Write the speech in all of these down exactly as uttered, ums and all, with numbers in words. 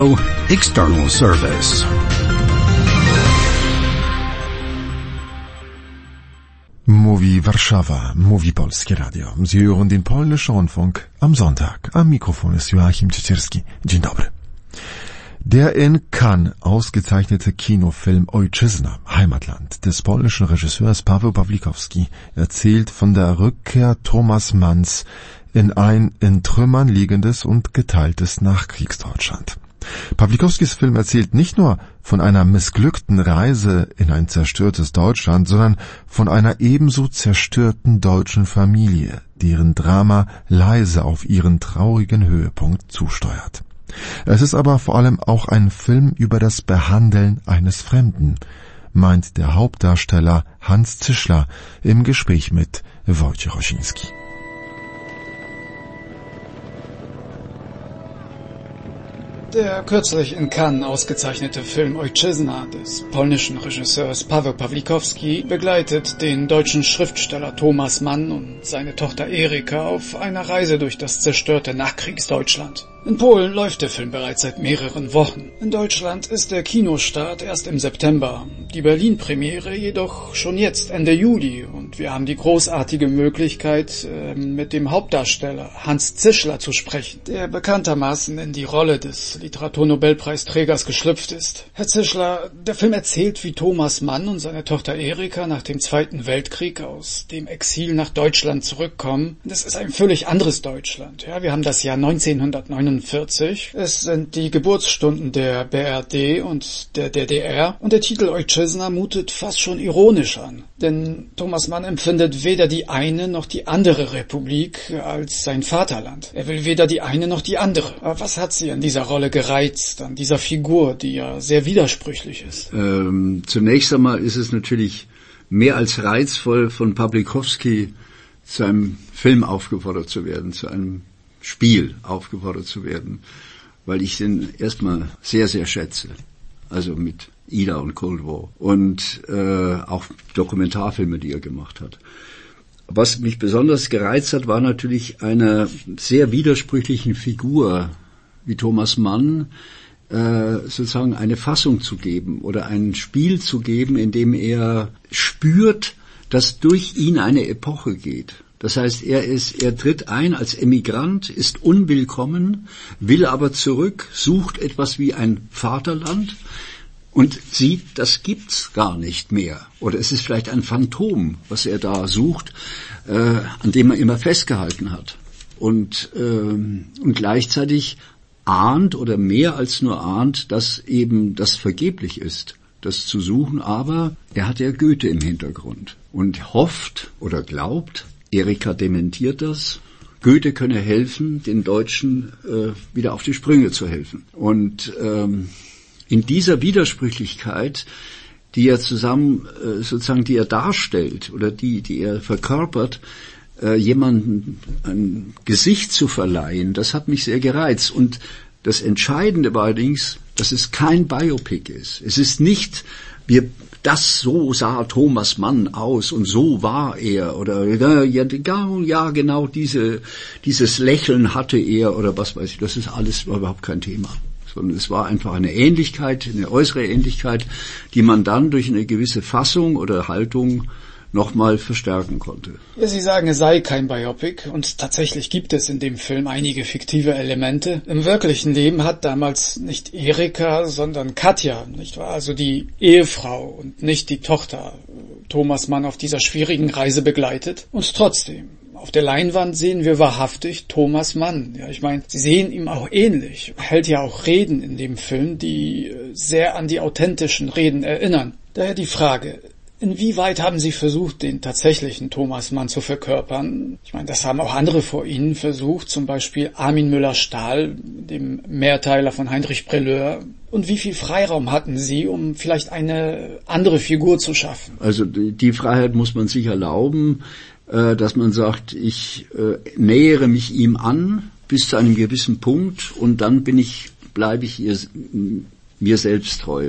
External Service. Mówi Warszawa, mówi Polskie Radio. Sie hören den polnischen Rundfunk am Sonntag. Am Mikrofon ist Joachim Ciecierski. Dzień dobry. Der in Cannes ausgezeichnete Kinofilm Ojczyzna, Heimatland, des polnischen Regisseurs Paweł Pawlikowski erzählt von der Rückkehr Thomas Manns in ein in Trümmern liegendes und geteiltes Nachkriegsdeutschland. Pawlikowskis Film erzählt nicht nur von einer missglückten Reise in ein zerstörtes Deutschland, sondern von einer ebenso zerstörten deutschen Familie, deren Drama leise auf ihren traurigen Höhepunkt zusteuert. Es ist aber vor allem auch ein Film über das Behandeln eines Fremden, meint der Hauptdarsteller Hans Zischler im Gespräch mit Wojciech Osiński. Der kürzlich in Cannes ausgezeichnete Film Ojczyzna des polnischen Regisseurs Paweł Pawlikowski begleitet den deutschen Schriftsteller Thomas Mann und seine Tochter Erika auf einer Reise durch das zerstörte Nachkriegsdeutschland. In Polen läuft der Film bereits seit mehreren Wochen. In Deutschland ist der Kinostart erst im September, die Berlin-Premiere jedoch schon jetzt Ende Juli und wir haben die großartige Möglichkeit, äh, mit dem Hauptdarsteller Hans Zischler zu sprechen, der bekanntermaßen in die Rolle des Literaturnobelpreisträgers geschlüpft ist. Herr Zischler, der Film erzählt, wie Thomas Mann und seine Tochter Erika nach dem Zweiten Weltkrieg aus dem Exil nach Deutschland zurückkommen. Das ist ein völlig anderes Deutschland. Ja, wir haben das Jahr neunzehnhundertneunundvierzig. Es sind die Geburtsstunden der B R D und der D D R und der Titel Ojczyzna mutet fast schon ironisch an. Denn Thomas Mann empfindet weder die eine noch die andere Republik als sein Vaterland. Er will weder die eine noch die andere. Aber was hat Sie an dieser Rolle gereizt, an dieser Figur, die ja sehr widersprüchlich ist? Ähm, zunächst einmal ist es natürlich mehr als reizvoll, von Pawlikowski zu einem Film aufgefordert zu werden, zu einem Spiel aufgefordert zu werden, weil ich den erstmal sehr, sehr schätze. Also mit Ida und Cold War und äh, auch Dokumentarfilme, die er gemacht hat. Was mich besonders gereizt hat, war natürlich einer sehr widersprüchlichen Figur wie Thomas Mann äh, sozusagen eine Fassung zu geben oder ein Spiel zu geben, in dem er spürt, dass durch ihn eine Epoche geht. Das heißt, er ist, er tritt ein als Emigrant, ist unwillkommen, will aber zurück, sucht etwas wie ein Vaterland und sieht, das gibt's gar nicht mehr. Oder es ist vielleicht ein Phantom, was er da sucht, äh, an dem er immer festgehalten hat. Und, äh, und gleichzeitig ahnt oder mehr als nur ahnt, dass eben das vergeblich ist, das zu suchen. Aber er hat ja Goethe im Hintergrund und hofft oder glaubt, Erika dementiert das, Goethe könne helfen, den Deutschen äh, wieder auf die Sprünge zu helfen. Und ähm, in dieser Widersprüchlichkeit, die er zusammen, äh, sozusagen, die er darstellt oder die, die er verkörpert, äh, jemandem ein Gesicht zu verleihen, das hat mich sehr gereizt. Und das Entscheidende war allerdings, dass es kein Biopic ist. Es ist nicht, wir das so sah Thomas Mann aus und so war er oder ja, ja genau diese dieses Lächeln hatte er oder was weiß ich, das ist alles überhaupt kein Thema, sondern es war einfach eine Ähnlichkeit, eine äußere Ähnlichkeit, die man dann durch eine gewisse Fassung oder Haltung nochmal verstärken konnte. Ja, Sie sagen, es sei kein Biopic und tatsächlich gibt es in dem Film einige fiktive Elemente. Im wirklichen Leben hat damals nicht Erika, sondern Katja, nicht wahr? Also die Ehefrau und nicht die Tochter Thomas Mann auf dieser schwierigen Reise begleitet. Und trotzdem, auf der Leinwand sehen wir wahrhaftig Thomas Mann. Ja, ich meine, Sie sehen ihm auch ähnlich. Er hält ja auch Reden in dem Film, die sehr an die authentischen Reden erinnern. Daher die Frage: Inwieweit haben Sie versucht, den tatsächlichen Thomas Mann zu verkörpern? Ich meine, das haben auch andere vor Ihnen versucht, zum Beispiel Armin Müller-Stahl, dem Mehrteiler von Heinrich Prelleur. Und wie viel Freiraum hatten Sie, um vielleicht eine andere Figur zu schaffen? Also die, die Freiheit muss man sich erlauben, äh, dass man sagt, ich äh, nähere mich ihm an bis zu einem gewissen Punkt und dann bin ich, bleibe ich ihr, mir selbst treu.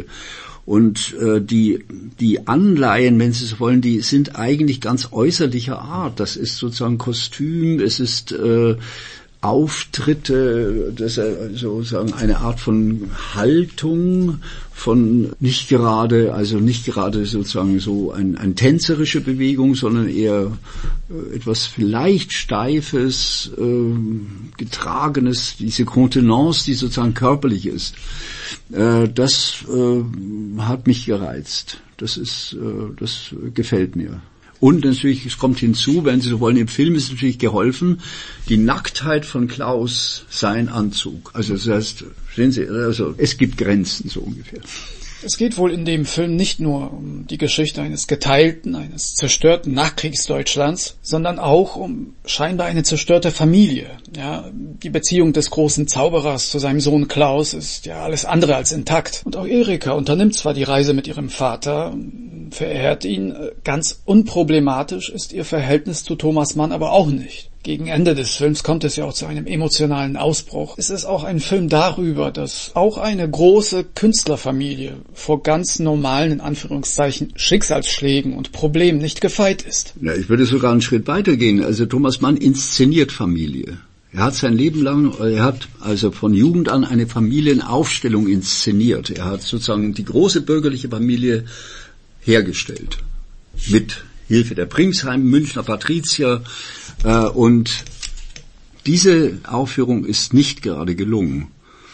Und äh, die die Anleihen, wenn Sie so wollen, die sind eigentlich ganz äußerlicher Art. Das ist sozusagen Kostüm, es ist äh, Auftritte, dass er sozusagen eine Art von Haltung, von nicht gerade, also nicht gerade sozusagen so ein, ein tänzerische Bewegung, sondern eher äh, etwas vielleicht Steifes, äh, Getragenes, diese Kontenance, die sozusagen körperlich ist. Äh, das äh, hat mich gereizt. Das ist, äh, das gefällt mir. Und natürlich, es kommt hinzu, wenn Sie so wollen, im Film ist natürlich geholfen, die Nacktheit von Klaus, sein Anzug. Also das heißt, sehen Sie, also es gibt Grenzen, so ungefähr. Es geht wohl in dem Film nicht nur um die Geschichte eines geteilten, eines zerstörten Nachkriegsdeutschlands, sondern auch um scheinbar eine zerstörte Familie. Ja, die Beziehung des großen Zauberers zu seinem Sohn Klaus ist ja alles andere als intakt. Und auch Erika unternimmt zwar die Reise mit ihrem Vater, verehrt ihn, ganz unproblematisch ist ihr Verhältnis zu Thomas Mann aber auch nicht. Gegen Ende des Films kommt es ja auch zu einem emotionalen Ausbruch. Es ist auch ein Film darüber, dass auch eine große Künstlerfamilie vor ganz normalen, in Anführungszeichen, Schicksalsschlägen und Problemen nicht gefeit ist. Ja, ich würde sogar einen Schritt weitergehen. Also Thomas Mann inszeniert Familie. Er hat sein Leben lang, er hat also von Jugend an eine Familienaufstellung inszeniert. Er hat sozusagen die große bürgerliche Familie hergestellt. Mit Hilfe der Pringsheim, Münchner Patrizier. Äh, und diese Aufführung ist nicht gerade gelungen.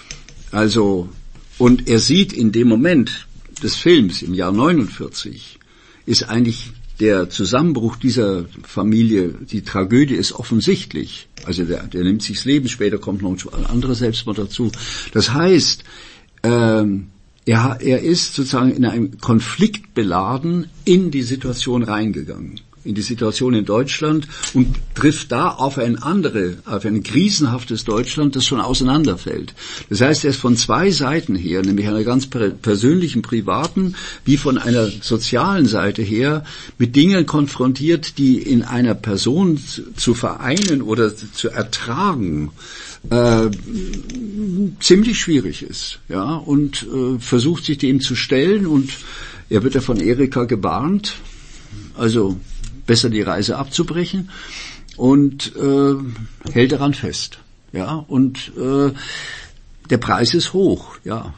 Also, und er sieht in dem Moment des Films im Jahr neunundvierzig, ist eigentlich der Zusammenbruch dieser Familie, die Tragödie ist offensichtlich. Also der, der nimmt sich das Leben, später kommt noch ein anderer Selbstmord dazu. Das heißt, ähm, er, er ist sozusagen in einem Konflikt beladen in die Situation reingegangen, in die Situation in Deutschland und trifft da auf ein andere, auf ein krisenhaftes Deutschland, das schon auseinanderfällt. Das heißt, er ist von zwei Seiten her, nämlich einer ganz persönlichen, privaten, wie von einer sozialen Seite her, mit Dingen konfrontiert, die in einer Person zu vereinen oder zu ertragen, äh, ziemlich schwierig ist, ja, und äh, versucht sich dem zu stellen, und er wird ja von Erika gewarnt, also besser die Reise abzubrechen, und äh, hält daran fest, ja, und äh, der Preis ist hoch, ja,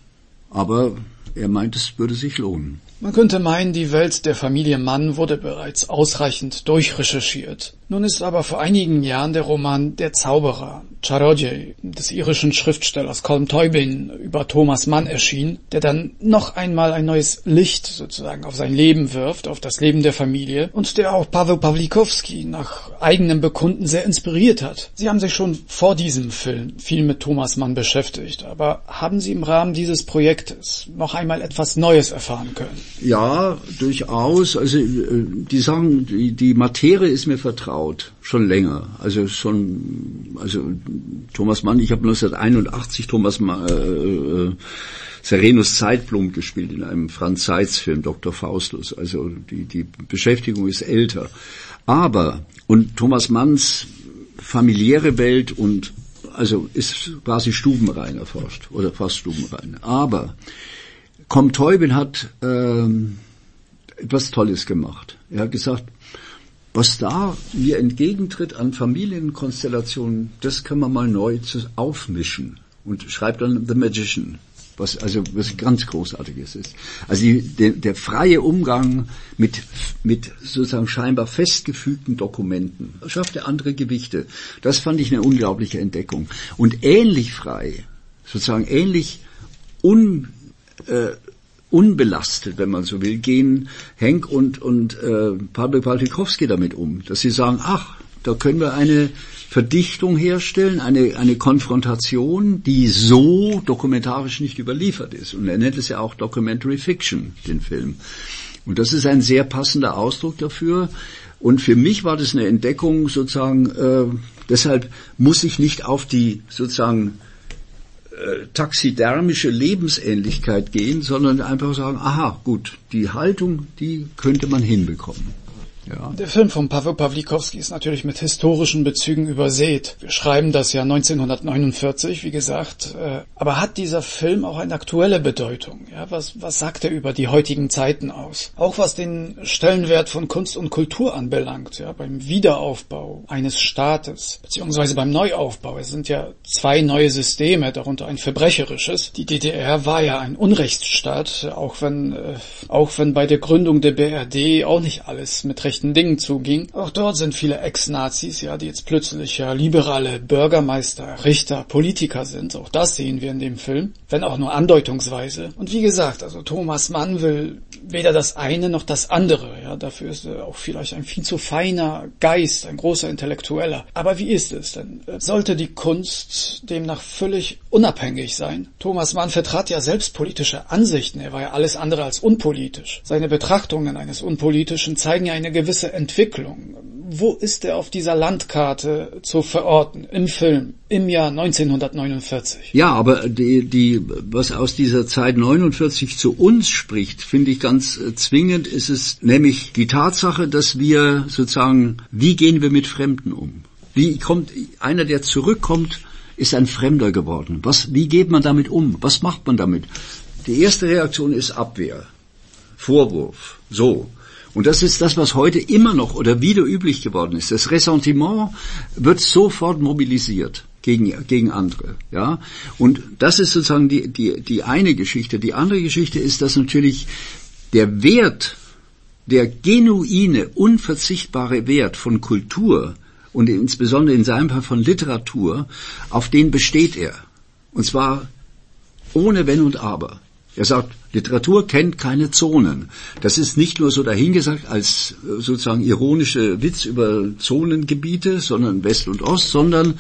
aber er meint, es würde sich lohnen. Man könnte meinen, die Welt der Familie Mann wurde bereits ausreichend durchrecherchiert. Nun ist aber vor einigen Jahren der Roman Der Zauberer, Czarodziej, des irischen Schriftstellers Colm Tóibín über Thomas Mann erschienen, der dann noch einmal ein neues Licht sozusagen auf sein Leben wirft, auf das Leben der Familie, und der auch Paweł Pawlikowski nach eigenem Bekunden sehr inspiriert hat. Sie haben sich schon vor diesem Film viel mit Thomas Mann beschäftigt, aber haben Sie im Rahmen dieses Projektes noch einmal etwas Neues erfahren können? Ja, durchaus. Also die sagen, die, die Materie ist mir vertraut, schon länger. Also schon, also Thomas Mann, ich habe neunzehnhunderteinundachtzig Thomas Mann, äh, Serenus Zeitblumen gespielt in einem Franz Seitz-Film, Doktor Faustus. Also die, die Beschäftigung ist älter. Aber, und Thomas Manns familiäre Welt und, also ist quasi stubenrein erforscht, oder fast stubenrein. Aber Colm Tóibín hat ähm, etwas Tolles gemacht. Er hat gesagt, was da mir entgegentritt an Familienkonstellationen, das kann man mal neu aufmischen, und schreibt dann The Magician, was also was ganz Großartiges ist. Also die, der, der freie Umgang mit mit sozusagen scheinbar festgefügten Dokumenten schafft er andere Gewichte. Das fand ich eine unglaubliche Entdeckung. Und ähnlich frei, sozusagen ähnlich un Äh, unbelastet, wenn man so will, gehen Henk und und äh, Paweł Pawlikowski damit um, dass sie sagen, ach, da können wir eine Verdichtung herstellen, eine eine Konfrontation, die so dokumentarisch nicht überliefert ist. Und er nennt es ja auch Documentary Fiction, den Film. Und das ist ein sehr passender Ausdruck dafür. Und für mich war das eine Entdeckung, sozusagen, äh, deshalb muss ich nicht auf die sozusagen taxidermische Lebensähnlichkeit gehen, sondern einfach sagen, aha, gut, die Haltung, die könnte man hinbekommen. Ja. Der Film von Paweł Pawlikowski ist natürlich mit historischen Bezügen übersät. Wir schreiben das Jahr neunzehnhundertneunundvierzig, wie gesagt, äh, aber hat dieser Film auch eine aktuelle Bedeutung? Ja, was, was sagt er über die heutigen Zeiten aus? Auch was den Stellenwert von Kunst und Kultur anbelangt, ja, beim Wiederaufbau eines Staates, beziehungsweise beim Neuaufbau. Es sind ja zwei neue Systeme, darunter ein verbrecherisches. Die D D R war ja ein Unrechtsstaat, auch wenn, äh, auch wenn bei der Gründung der B R D auch nicht alles mit rechten Dingen zuging. Auch dort sind viele Ex-Nazis, ja, die jetzt plötzlich ja liberale Bürgermeister, Richter, Politiker sind. Auch das sehen wir in dem Film, wenn auch nur andeutungsweise. Und wie gesagt, also Thomas Mann will weder das eine noch das andere. Ja, dafür ist er auch vielleicht ein viel zu feiner Geist, ein großer Intellektueller. Aber wie ist es denn? Sollte die Kunst demnach völlig unabhängig sein? Thomas Mann vertrat ja selbst politische Ansichten. Er war ja alles andere als unpolitisch. Seine Betrachtungen eines Unpolitischen zeigen ja eine gewisse Entwicklung. Wo ist er auf dieser Landkarte zu verorten? Im Film, im Jahr neunzehnhundertneunundvierzig. Ja, aber die, die, was aus dieser Zeit neunundvierzig zu uns spricht, finde ich ganz äh, zwingend, ist es nämlich die Tatsache, dass wir sozusagen, wie gehen wir mit Fremden um? Wie kommt, einer, der zurückkommt, ist ein Fremder geworden. Was, wie geht man damit um? Was macht man damit? Die erste Reaktion ist Abwehr, Vorwurf, so. Und das ist das, was heute immer noch oder wieder üblich geworden ist. Das Ressentiment wird sofort mobilisiert gegen, gegen andere, ja. Und das ist sozusagen die, die, die eine Geschichte. Die andere Geschichte ist, dass natürlich der Wert, der genuine, unverzichtbare Wert von Kultur und insbesondere in seinem Fall von Literatur, auf den besteht er. Und zwar ohne Wenn und Aber. Er sagt, Literatur kennt keine Zonen. Das ist nicht nur so dahingesagt als sozusagen ironische Witz über Zonengebiete, sondern West und Ost, sondern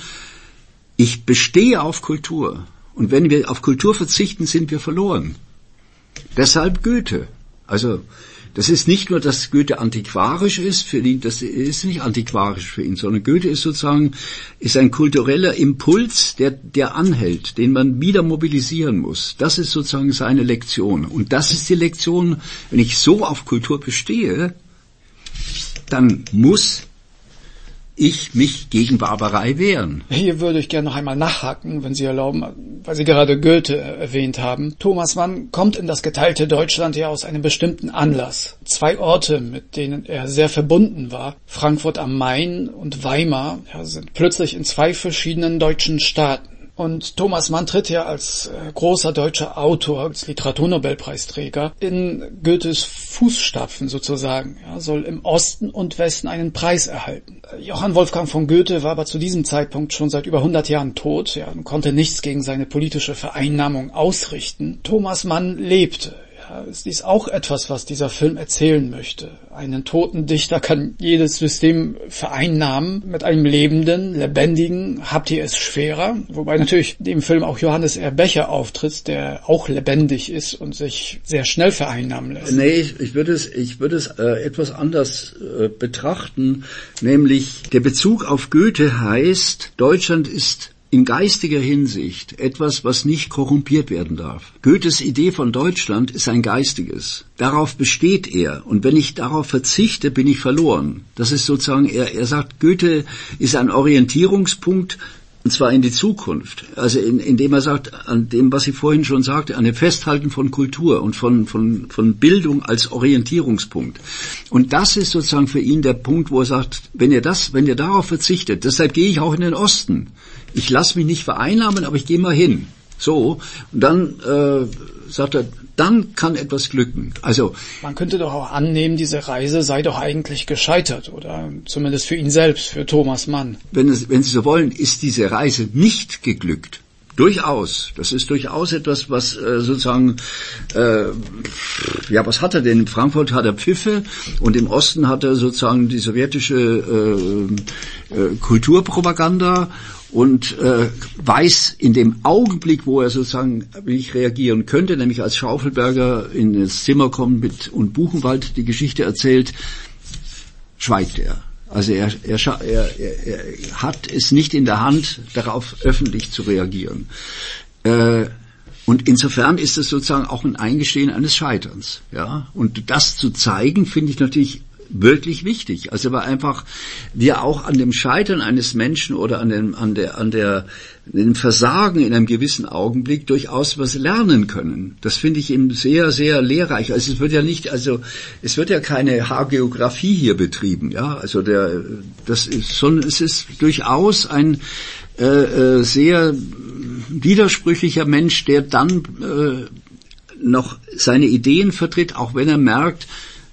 ich bestehe auf Kultur. Und wenn wir auf Kultur verzichten, sind wir verloren. Deshalb Goethe. Also das ist nicht nur, dass Goethe antiquarisch ist für ihn, das ist nicht antiquarisch für ihn, sondern Goethe ist sozusagen, ist ein kultureller Impuls, der, der anhält, den man wieder mobilisieren muss. Das ist sozusagen seine Lektion. Und das ist die Lektion, wenn ich so auf Kultur bestehe, dann muss ich mich gegen Barbarei wehren. Hier würde ich gerne noch einmal nachhaken, wenn Sie erlauben, weil Sie gerade Goethe erwähnt haben. Thomas Mann kommt in das geteilte Deutschland ja aus einem bestimmten Anlass. Zwei Orte, mit denen er sehr verbunden war, Frankfurt am Main und Weimar, ja, sind plötzlich in zwei verschiedenen deutschen Staaten. Und Thomas Mann tritt ja als äh, großer deutscher Autor, als Literaturnobelpreisträger, in Goethes Fußstapfen sozusagen, ja, soll im Osten und Westen einen Preis erhalten. Johann Wolfgang von Goethe war aber zu diesem Zeitpunkt schon seit über hundert Jahren tot, ja, und konnte nichts gegen seine politische Vereinnahmung ausrichten. Thomas Mann lebte. Ja, ist dies auch etwas, was dieser Film erzählen möchte? Einen toten Dichter kann jedes System vereinnahmen. Mit einem lebenden, lebendigen habt ihr es schwerer. Wobei natürlich in dem Film auch Johannes R. Becher auftritt, der auch lebendig ist und sich sehr schnell vereinnahmen lässt. Nee, ich, ich würde es, ich würde es äh, etwas anders äh, betrachten. Nämlich der Bezug auf Goethe heißt, Deutschland ist in geistiger Hinsicht etwas, was nicht korrumpiert werden darf. Goethes Idee von Deutschland ist ein geistiges. Darauf besteht er. Und wenn ich darauf verzichte, bin ich verloren. Das ist sozusagen, er, er sagt, Goethe ist ein Orientierungspunkt, und zwar in die Zukunft. Also in, indem er sagt, an dem, was ich vorhin schon sagte, an dem Festhalten von Kultur und von, von, von Bildung als Orientierungspunkt. Und das ist sozusagen für ihn der Punkt, wo er sagt, wenn ihr das, wenn ihr darauf verzichtet, deshalb gehe ich auch in den Osten. Ich lasse mich nicht vereinnahmen, aber ich gehe mal hin. So, und dann äh, sagt er, dann kann etwas glücken. Also man könnte doch auch annehmen, diese Reise sei doch eigentlich gescheitert, oder zumindest für ihn selbst, für Thomas Mann. Wenn, es, wenn Sie so wollen, ist diese Reise nicht geglückt. Durchaus. Das ist durchaus etwas, was äh, sozusagen, äh, ja, was hat er denn? In Frankfurt hat er Pfiffe und im Osten hat er sozusagen die sowjetische äh, äh, Kulturpropaganda und äh, weiß in dem Augenblick, wo er sozusagen nicht reagieren könnte, nämlich als Schaufelberger in das Zimmer kommt mit und Buchenwald die Geschichte erzählt, schweigt er. Also er, er, er, er hat es nicht in der Hand, darauf öffentlich zu reagieren. Äh, und insofern ist es sozusagen auch ein Eingestehen eines Scheiterns. Ja? Und das zu zeigen, finde ich natürlich wirklich wichtig. Also weil einfach wir auch an dem Scheitern eines Menschen oder an dem, an der, an der, dem Versagen in einem gewissen Augenblick durchaus was lernen können. Das finde ich eben sehr, sehr lehrreich. Also es wird ja nicht, also es wird ja keine Hagiografie hier betrieben, ja. Also der, das ist, sondern es ist durchaus ein äh, äh, sehr widersprüchlicher Mensch, der dann äh, noch seine Ideen vertritt, auch wenn er merkt,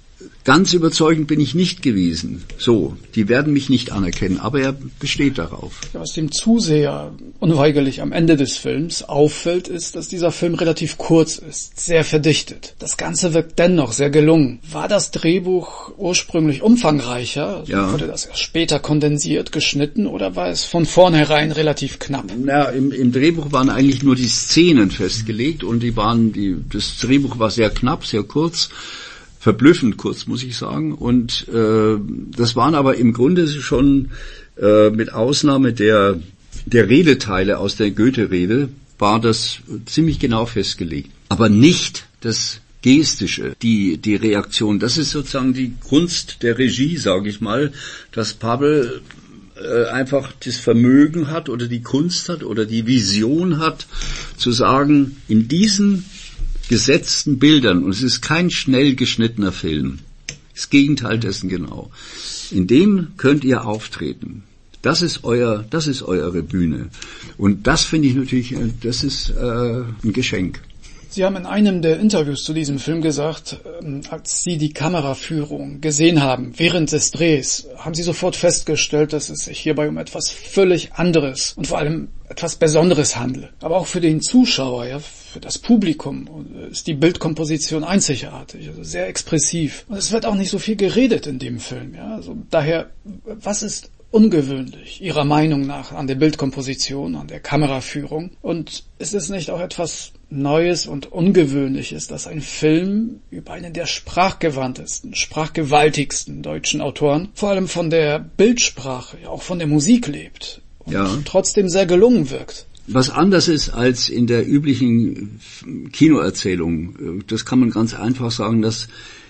ganz überzeugend bin ich nicht gewesen. So, die werden mich nicht anerkennen, aber er besteht darauf. Was dem Zuseher unweigerlich am Ende des Films auffällt, ist, dass dieser Film relativ kurz ist, sehr verdichtet. Das Ganze wirkt dennoch sehr gelungen. War das Drehbuch ursprünglich umfangreicher? Ja. Wurde das erst später kondensiert, geschnitten oder war es von vornherein relativ knapp? Na, im, im Drehbuch waren eigentlich nur die Szenen festgelegt und die waren, die, das Drehbuch war sehr knapp, sehr kurz. Verblüffend kurz, muss ich sagen. Und äh, das waren aber im Grunde schon äh, mit Ausnahme der der Redeteile aus der Goethe-Rede war das ziemlich genau festgelegt. Aber nicht das Gestische, die die Reaktion. Das ist sozusagen die Kunst der Regie, sage ich mal, dass Pavel äh, einfach das Vermögen hat oder die Kunst hat oder die Vision hat, zu sagen, in diesen gesetzten Bildern, und es ist kein schnell geschnittener Film, das Gegenteil dessen genau, in dem könnt ihr auftreten. Das ist euer, das ist eure Bühne. Und das finde ich natürlich, das ist äh, ein Geschenk. Sie haben in einem der Interviews zu diesem Film gesagt, als Sie die Kameraführung gesehen haben während des Drehs, haben Sie sofort festgestellt, dass es sich hierbei um etwas völlig anderes und vor allem etwas Besonderes handle. Aber auch für den Zuschauer, ja, für das Publikum ist die Bildkomposition einzigartig, also sehr expressiv. Und es wird auch nicht so viel geredet in dem Film. Ja, also daher, was ist ungewöhnlich Ihrer Meinung nach an der Bildkomposition, an der Kameraführung? Und ist es nicht auch etwas Neues und Ungewöhnliches, dass ein Film über einen der sprachgewandtesten, sprachgewaltigsten deutschen Autoren, vor allem von der Bildsprache, ja auch von der Musik lebt und ja. trotzdem sehr gelungen wirkt? Was anders ist als in der üblichen Kinoerzählung, das kann man ganz einfach sagen, dass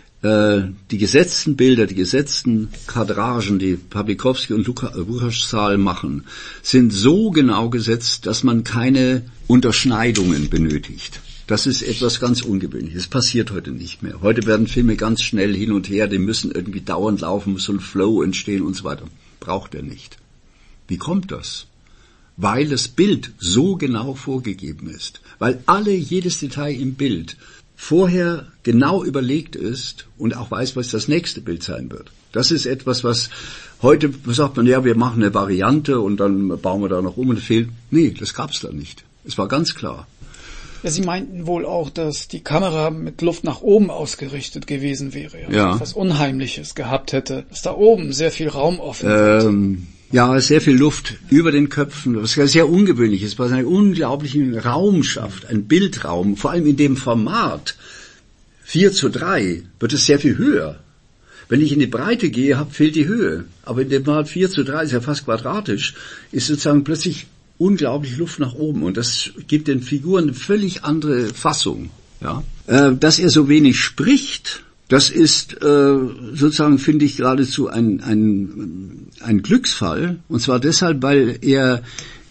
die gesetzten Bilder, die gesetzten Kadragen, die Pawlikowski und Lukas machen, sind so genau gesetzt, dass man keine Unterschneidungen benötigt. Das ist etwas ganz Ungewöhnliches. Das passiert heute nicht mehr. Heute werden Filme ganz schnell hin und her, die müssen irgendwie dauernd laufen, muss so ein Flow entstehen und so weiter. Braucht er nicht. Wie kommt das? Weil das Bild so genau vorgegeben ist. Weil alle, jedes Detail im Bild vorher genau überlegt ist und auch weiß, was das nächste Bild sein wird. Das ist etwas, was heute sagt man, ja, wir machen eine Variante und dann bauen wir da noch um und fehlt. Nee, das gab's da nicht. Es war ganz klar. Ja, Sie meinten wohl auch, dass die Kamera mit Luft nach oben ausgerichtet gewesen wäre. Also ja. Etwas Unheimliches gehabt hätte. Dass da oben sehr viel Raum offen ist. Ähm, ja, sehr viel Luft über den Köpfen, was sehr ungewöhnlich ist, was einen unglaublichen Raum schafft, ein Bildraum, vor allem in dem Format vier zu drei wird es sehr viel höher. Wenn ich in die Breite gehe, hab, fehlt die Höhe. Aber in dem Format vier zu drei, ist ja fast quadratisch, ist sozusagen plötzlich unglaublich Luft nach oben und das gibt den Figuren eine völlig andere Fassung. Ja? Äh, dass er so wenig spricht, das ist äh, sozusagen, finde ich, geradezu ein, ein, ein Glücksfall. Und zwar deshalb, weil er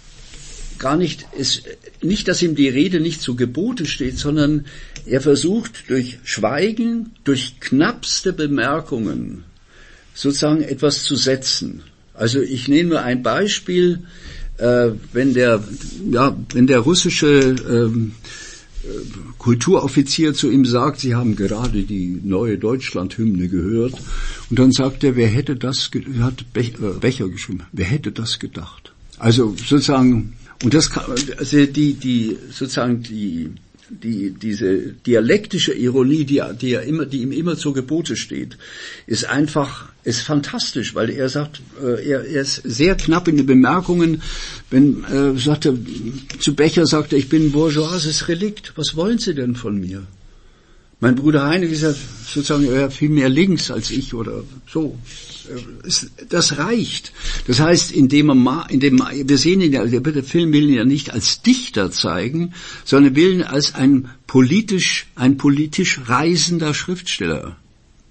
gar nicht, ist, nicht, dass ihm die Rede nicht zu Gebote steht, sondern er versucht durch Schweigen, durch knappste Bemerkungen sozusagen etwas zu setzen. Also ich nehme nur ein Beispiel, äh, wenn der, ja, wenn der russische ähm, Kulturoffizier zu ihm sagt, Sie haben gerade die neue Deutschlandhymne gehört, und dann sagt er, wer hätte das, ge- hat Be- äh, Becher geschrieben, wer hätte das gedacht? Also sozusagen, und das kann, also die, die, sozusagen die, die, diese dialektische Ironie, die, die er immer, die ihm immer zu Gebote steht, ist einfach, ist fantastisch, weil er sagt, äh, er, er ist sehr knapp in den Bemerkungen, wenn, äh, sagt er, zu Becher sagt er, ich bin ein bourgeoises Relikt, was wollen Sie denn von mir? Mein Bruder Heinrich ist ja sozusagen, er viel mehr links als ich oder so. Das reicht. Das heißt, indem man, indem wir sehen ihn ja, der Film will ihn ja nicht als Dichter zeigen, sondern will ihn als ein politisch, ein politisch reisender Schriftsteller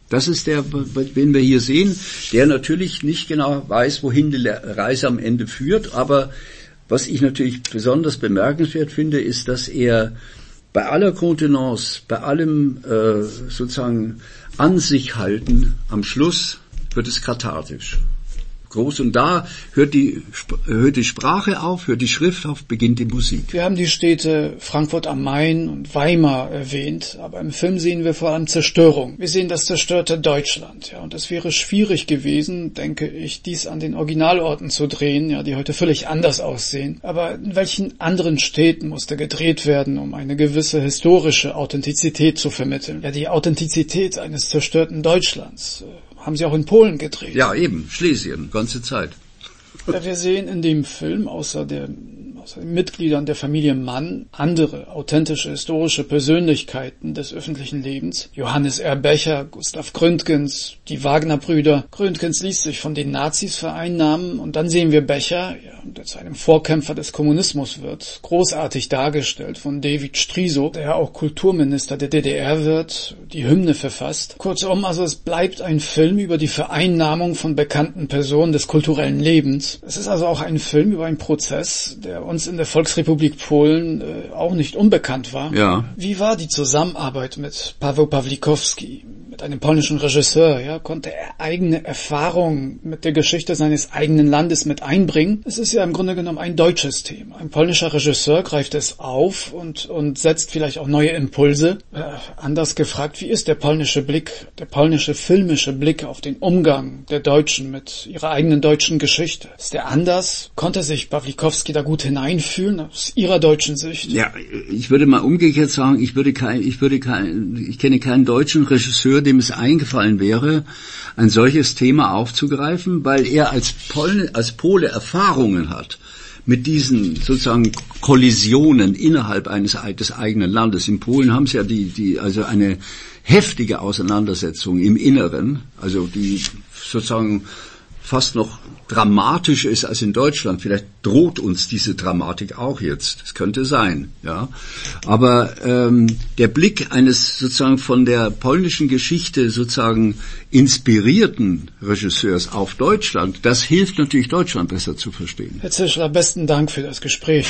Das ist der, den wir hier sehen, der natürlich nicht genau weiß, wohin die Reise am Ende führt. Aber was ich natürlich besonders bemerkenswert finde, ist, dass er bei aller Kontenance, bei allem äh, sozusagen an sich halten, am Schluss wird es kathartisch. Groß und da hört die, hört die Sprache auf, hört die Schrift auf, beginnt die Musik. Wir haben die Städte Frankfurt am Main und Weimar erwähnt, aber im Film sehen wir vor allem Zerstörung. Wir sehen das zerstörte Deutschland, ja, und es wäre schwierig gewesen, denke ich, dies an den Originalorten zu drehen, ja, die heute völlig anders aussehen. Aber in welchen anderen Städten musste gedreht werden, um eine gewisse historische Authentizität zu vermitteln? Ja, die Authentizität eines zerstörten Deutschlands haben sie auch in Polen gedreht. Ja, eben, Schlesien, ganze Zeit. Ja, wir sehen in dem Film außer, der, außer den Mitgliedern der Familie Mann andere authentische historische Persönlichkeiten des öffentlichen Lebens. Johannes R. Becher, Gustav Gründgens, die Wagner-Brüder. Gründgens ließ sich von den Nazis vereinnahmen und dann sehen wir Becher, ja, der zu einem Vorkämpfer des Kommunismus wird, großartig dargestellt von David Striso, der auch Kulturminister der D D R wird, die Hymne verfasst. Kurzum, also es bleibt ein Film über die Vereinnahmung von bekannten Personen des kulturellen Lebens. Es ist also auch ein Film über einen Prozess, der uns in der Volksrepublik Polen äh, auch nicht unbekannt war. Ja. Wie war die Zusammenarbeit mit Paweł Pawlikowski, mit einem polnischen Regisseur? Ja, konnte er eigene Erfahrungen mit der Geschichte seines eigenen Landes mit einbringen? Es ist ja im Grunde genommen ein deutsches Thema. Ein polnischer Regisseur greift es auf und, und setzt vielleicht auch neue Impulse. Äh, anders gefragt, wie ist der polnische Blick, der polnische filmische Blick auf den Umgang der Deutschen mit ihrer eigenen deutschen Geschichte? Ist der anders? Konnte sich Pawlikowski da gut hineinfühlen aus ihrer deutschen Sicht? Ja, ich würde mal umgekehrt sagen, ich würde kein, ich würde kein, ich kenne keinen deutschen Regisseur, dem es eingefallen wäre, ein solches Thema aufzugreifen, weil er als Pol, als Pole Erfahrungen hat mit diesen sozusagen Kollisionen innerhalb eines des eigenen Landes. In Polen haben sie ja die, die, also eine heftige Auseinandersetzung im Inneren, also die sozusagen fast noch dramatischer ist als in Deutschland. Vielleicht droht uns diese Dramatik auch jetzt. Das könnte sein, ja. Aber ähm, der Blick eines sozusagen von der polnischen Geschichte sozusagen inspirierten Regisseurs auf Deutschland, das hilft natürlich Deutschland besser zu verstehen. Herr Zischler, besten Dank für das Gespräch.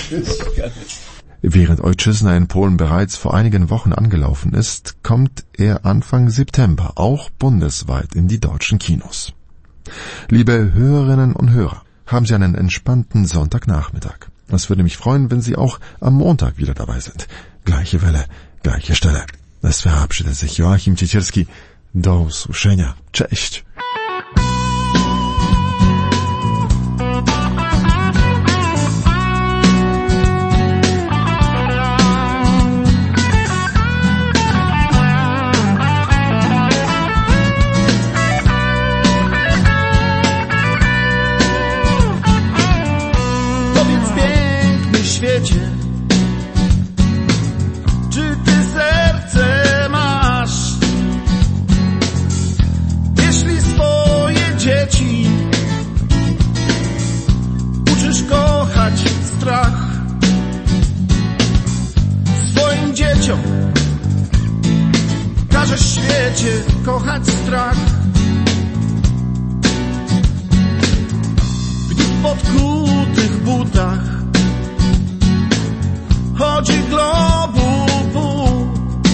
Während Ojczyzna in Polen bereits vor einigen Wochen angelaufen ist, kommt er Anfang September auch bundesweit in die deutschen Kinos. Liebe Hörerinnen und Hörer, haben Sie einen entspannten Sonntagnachmittag. Es würde mich freuen, wenn Sie auch am Montag wieder dabei sind. Gleiche Welle, gleiche Stelle. Es verabschiedet sich Joachim Ciecierski. Do usłyszenia. Cześć. Czy ty serce masz? Jeśli swoje dzieci uczysz kochać strach, swoim dzieciom każesz świecie kochać strach. Gdy w podkutych butach chodzi globu pół,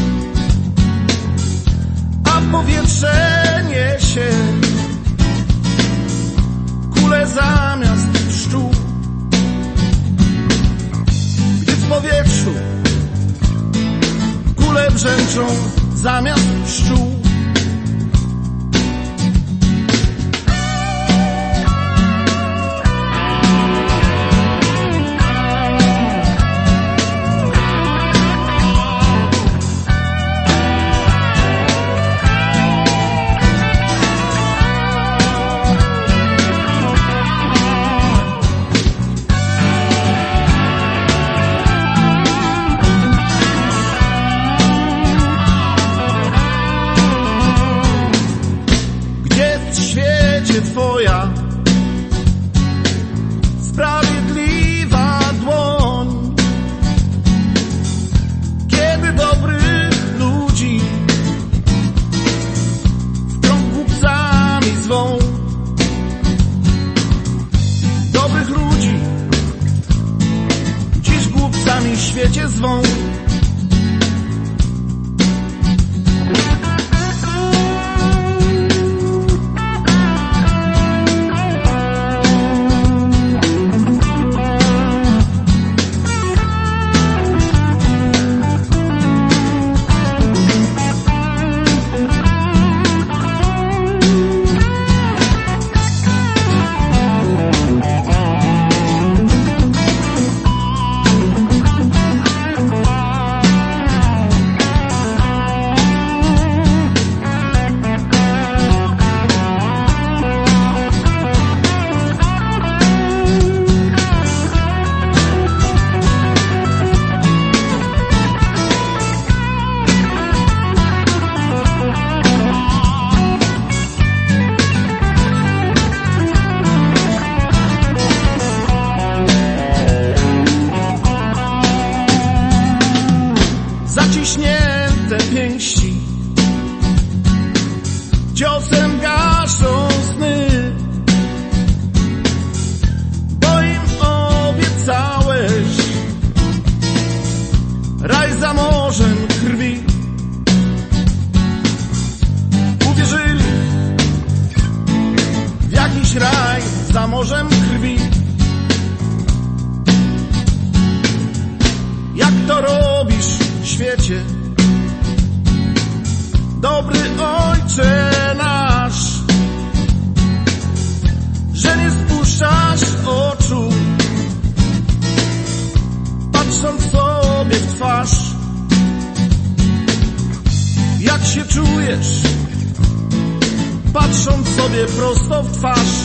a powietrze niesie kule zamiast pszczół. Gdy w powietrzu kule brzęczą zamiast pszczół. wyschnięte pięści. Ciosem gaszą sny, bo im obiecałeś raj za morzem krwi. Uwierzyli w jakiś raj za morzem krwi. Jak to robisz w świecie, dobry Ojcze nasz, że nie spuszczasz oczu, patrząc sobie w twarz. Jak się czujesz, patrząc sobie prosto w twarz?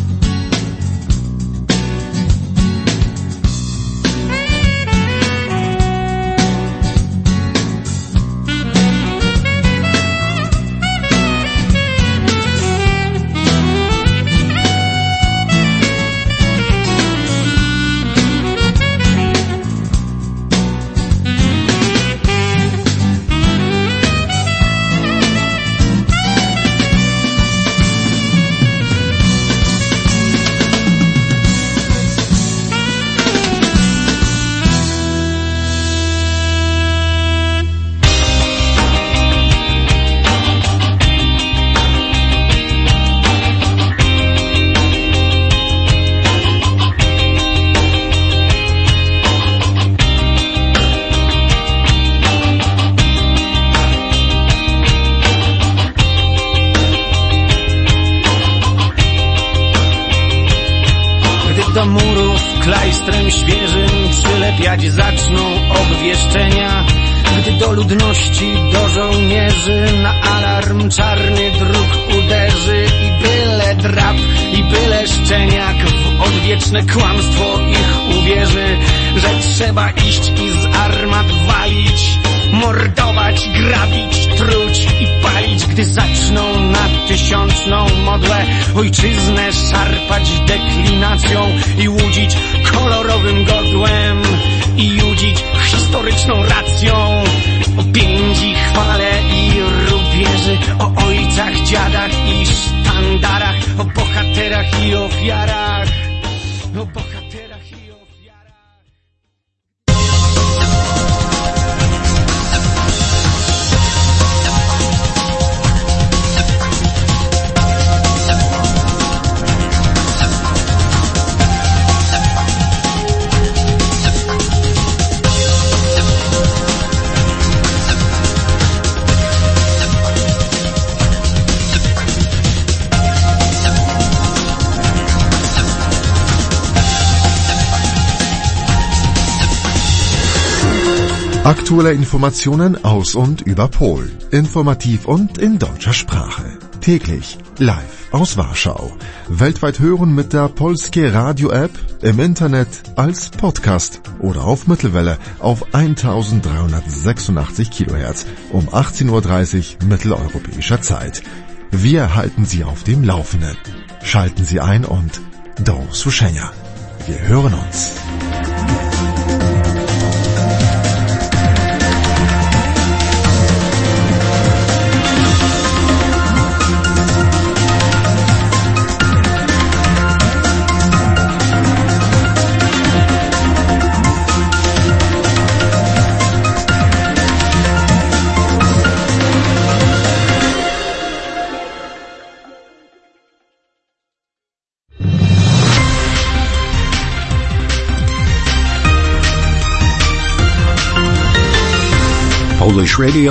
Do murów klajstrem świeżym przylepiać zaczną obwieszczenia, gdy do ludności, do żołnierzy na alarm czarny druk uderzy i byle drab, i byle szczeniak w odwieczne kłamstwo ich uwierzy, że trzeba iść i z armat walić, mordować, grabić, truć i palić, gdy zaczną na tysiączną modłę ojczyznę szarpać deklinacją i łudzić kolorowym godłem i judzić historyczną racją o piędzi, chwale i rubieży, o ojcach, dziadach i sztandarach, o bohaterach i ofiarach, o bohaterach i ofiarach. Aktuelle Informationen aus und über Polen. Informativ und in deutscher Sprache. Täglich live aus Warschau. Weltweit hören mit der Polskie Radio-App, im Internet, als Podcast oder auf Mittelwelle auf eintausenddreihundertsechsundachtzig Kilohertz um achtzehn Uhr dreißig mitteleuropäischer Zeit. Wir halten Sie auf dem Laufenden. Schalten Sie ein und do usłyszenia. Wir hören uns. Polish Radio